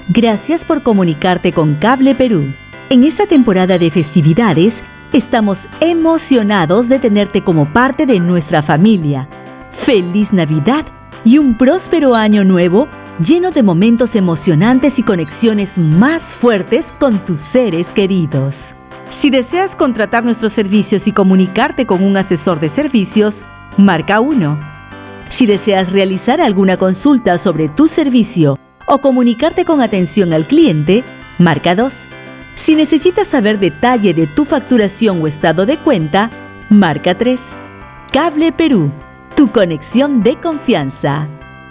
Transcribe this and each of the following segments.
Gracias por comunicarte con Cable Perú. En esta temporada de festividades, estamos emocionados de tenerte como parte de nuestra familia. ¡Feliz Navidad y un próspero año nuevo lleno de momentos emocionantes y conexiones más fuertes con tus seres queridos! Si deseas contratar nuestros servicios y comunicarte con un asesor de servicios, marca 1. Si deseas realizar alguna consulta sobre tu servicio o comunicarte con atención al cliente, marca 2. Si necesitas saber detalle de tu facturación o estado de cuenta, marca 3. Cable Perú, tu conexión de confianza.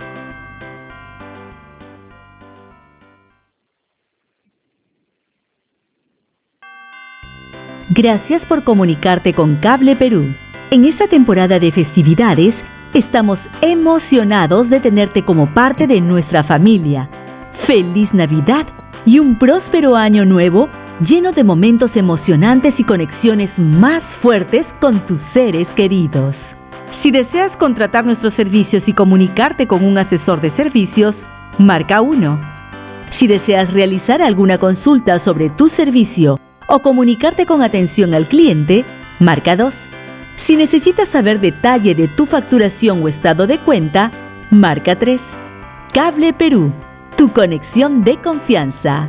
Gracias por comunicarte con Cable Perú. En esta temporada de festividades, estamos emocionados de tenerte como parte de nuestra familia. ¡Feliz Navidad y un próspero año nuevo lleno de momentos emocionantes y conexiones más fuertes con tus seres queridos! Si deseas contratar nuestros servicios y comunicarte con un asesor de servicios, marca 1. Si deseas realizar alguna consulta sobre tu servicio o comunicarte con atención al cliente, marca 2. Si necesitas saber detalle de tu facturación o estado de cuenta, marca 3. Cable Perú, tu conexión de confianza.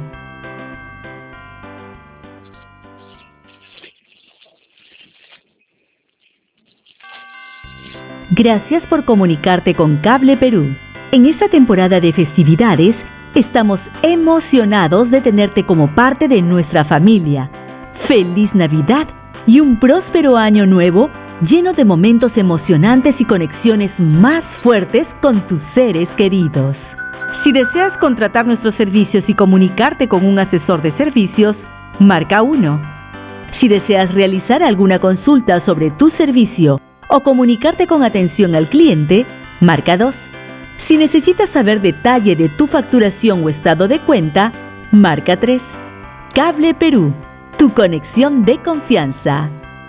Gracias por comunicarte con Cable Perú. En esta temporada de festividades, estamos emocionados de tenerte como parte de nuestra familia. ¡Feliz Navidad y un próspero año nuevo lleno de momentos emocionantes y conexiones más fuertes con tus seres queridos! Si deseas contratar nuestros servicios y comunicarte con un asesor de servicios, marca 1. Si deseas realizar alguna consulta sobre tu servicio o comunicarte con atención al cliente, marca 2. Si necesitas saber detalle de tu facturación o estado de cuenta, marca 3. Cable Perú, tu conexión de confianza.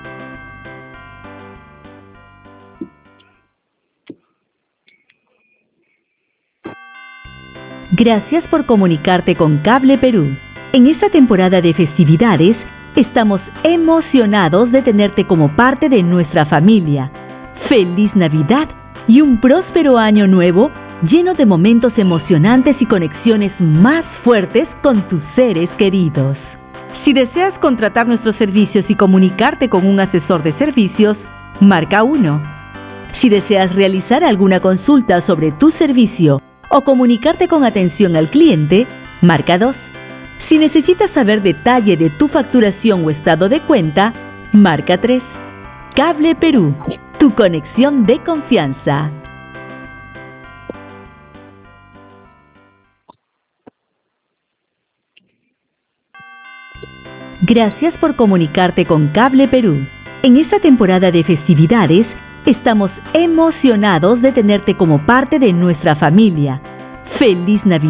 Gracias por comunicarte con Cable Perú. En esta temporada de festividades, estamos emocionados de tenerte como parte de nuestra familia. ¡Feliz Navidad y un próspero año nuevo lleno de momentos emocionantes y conexiones más fuertes con tus seres queridos! Si deseas contratar nuestros servicios y comunicarte con un asesor de servicios, marca 1. Si deseas realizar alguna consulta sobre tu servicio o comunicarte con atención al cliente, marca 2. Si necesitas saber detalle de tu facturación o estado de cuenta, marca 3. Cable Perú, tu conexión de confianza. Gracias por comunicarte con Cable Perú. En esta temporada de festividades, estamos emocionados de tenerte como parte de nuestra familia. ¡Feliz Navidad